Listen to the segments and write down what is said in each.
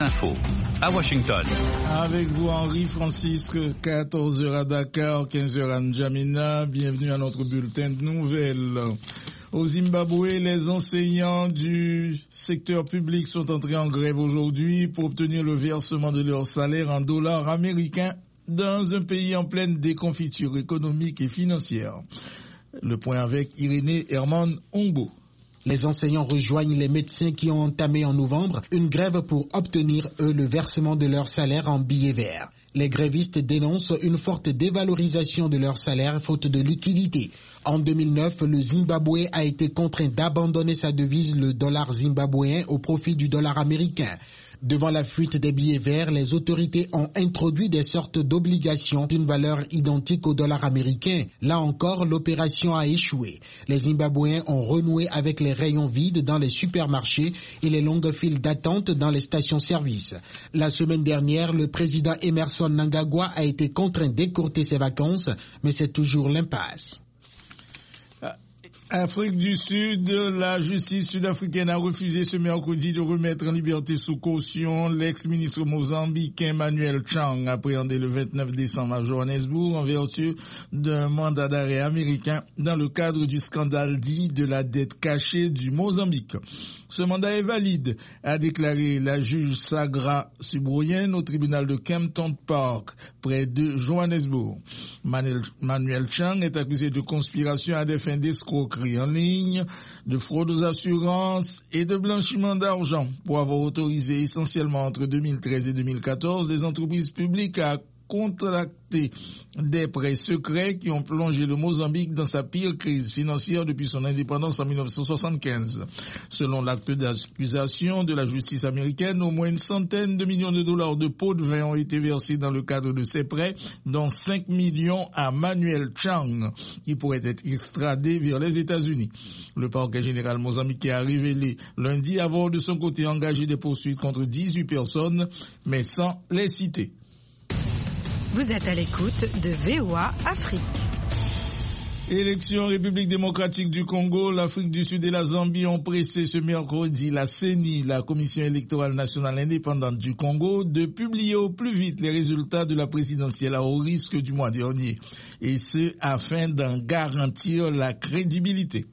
Info à Washington. Avec vous Henri Francisque, 14h à Dakar, 15h à N'Djamena. Bienvenue à notre bulletin de nouvelles. Au Zimbabwe, les enseignants du secteur public sont entrés en grève aujourd'hui pour obtenir le versement de leur salaire en dollars américains dans un pays en pleine déconfiture économique et financière. Le point avec Irénée Herman Ongbo. Les enseignants rejoignent les médecins qui ont entamé en novembre une grève pour obtenir, eux, le versement de leur salaire en billets verts. Les grévistes dénoncent une forte dévalorisation de leur salaire faute de liquidité. En 2009, le Zimbabwe a été contraint d'abandonner sa devise, le dollar zimbabwéen, au profit du dollar américain. Devant la fuite des billets verts, les autorités ont introduit des sortes d'obligations d'une valeur identique au dollar américain. Là encore, l'opération a échoué. Les Zimbabwéens ont renoué avec les rayons vides dans les supermarchés et les longues files d'attente dans les stations-service. La semaine dernière, le président Emmerson Mnangagwa a été contraint d'écourter ses vacances, mais c'est toujours l'impasse. Afrique du Sud, la justice sud-africaine a refusé ce mercredi de remettre en liberté sous caution l'ex-ministre mozambicain Manuel Chang, appréhendé le 29 décembre à Johannesburg en vertu d'un mandat d'arrêt américain dans le cadre du scandale dit de la dette cachée du Mozambique. Ce mandat est valide, a déclaré la juge Sagra Subroyen au tribunal de Kempton Park, près de Johannesburg. Manuel Chang est accusé de conspiration à des fins d'escroquerie en ligne, de fraude aux assurances et de blanchiment d'argent pour avoir autorisé essentiellement entre 2013 et 2014 des entreprises publiques à contracter des prêts secrets qui ont plongé le Mozambique dans sa pire crise financière depuis son indépendance en 1975. Selon l'acte d'accusation de la justice américaine, au moins une centaine de millions de dollars de pots de vin ont été versés dans le cadre de ces prêts, dont 5 millions à Manuel Chang, qui pourrait être extradé vers les États-Unis. Le parquet général mozambicain a révélé lundi avoir de son côté engagé des poursuites contre 18 personnes, mais sans les citer. Vous êtes à l'écoute de VOA Afrique. Élection République démocratique du Congo, l'Afrique du Sud et la Zambie ont pressé ce mercredi la CENI, la Commission électorale nationale indépendante du Congo, de publier au plus vite les résultats de la présidentielle à haut risque du mois dernier, et ce afin d'en garantir la crédibilité.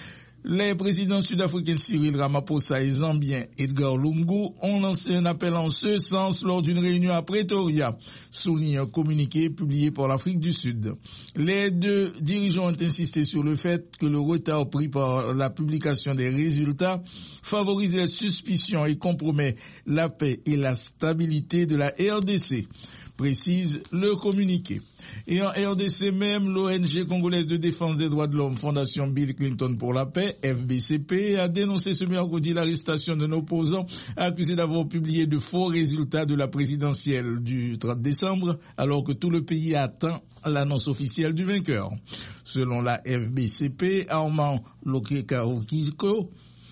Les présidents sud-africains Cyril Ramaphosa et zambien Edgar Lungu ont lancé un appel en ce sens lors d'une réunion à Pretoria, souligne un communiqué publié par l'Afrique du Sud. Les deux dirigeants ont insisté sur le fait que le retard pris par la publication des résultats favorise les suspicions et compromet la paix et la stabilité de la RDC, précise le communiqué. Et en RDC même, l'ONG congolaise de défense des droits de l'homme, Fondation Bill Clinton pour la paix, FBCP, a dénoncé ce mercredi l'arrestation d'un opposant accusé d'avoir publié de faux résultats de la présidentielle du 30 décembre, alors que tout le pays attend l'annonce officielle du vainqueur. Selon la FBCP, Armand Lokeka-Okiko,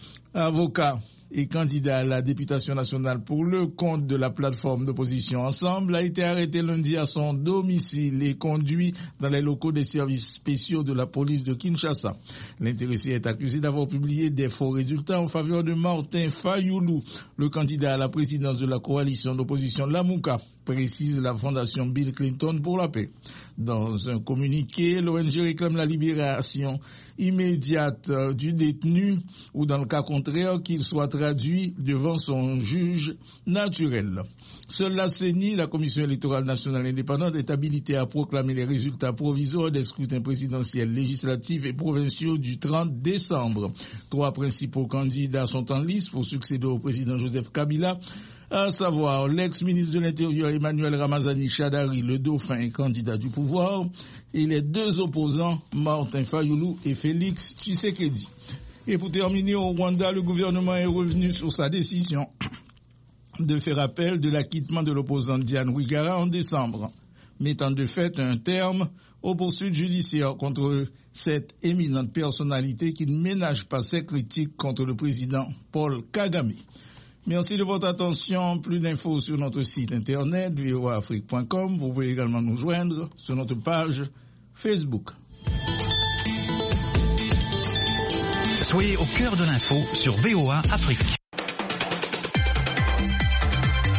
avocat et candidat à la députation nationale pour le compte de la plateforme d'opposition Ensemble, a été arrêté lundi à son domicile et conduit dans les locaux des services spéciaux de la police de Kinshasa. L'intéressé est accusé d'avoir publié des faux résultats en faveur de Martin Fayoulou, le candidat à la présidence de la coalition d'opposition Lamuka, précise la Fondation Bill Clinton pour la paix. Dans un communiqué, l'ONG réclame la libération immédiate du détenu ou dans le cas contraire qu'il soit traduit devant son juge naturel. Seule la CENI, la Commission électorale nationale indépendante, est habilitée à proclamer les résultats provisoires des scrutins présidentiels, législatifs et provinciaux du 30 décembre. 3 principaux candidats sont en lice pour succéder au président Joseph Kabila, à savoir l'ex-ministre de l'Intérieur Emmanuel Ramazani Shadari, le dauphin et candidat du pouvoir, et les deux opposants, Martin Fayoulou et Félix Tshisekedi. Et pour terminer, au Rwanda, le gouvernement est revenu sur sa décision de faire appel de l'acquittement de l'opposant Diane Rwigara en décembre, mettant de fait un terme aux poursuites judiciaires contre cette éminente personnalité qui ne ménage pas ses critiques contre le président Paul Kagame. Merci de votre attention. Plus d'infos sur notre site internet voaafrique.com. Vous pouvez également nous joindre sur notre page Facebook. Soyez au cœur de l'info sur VOA Afrique.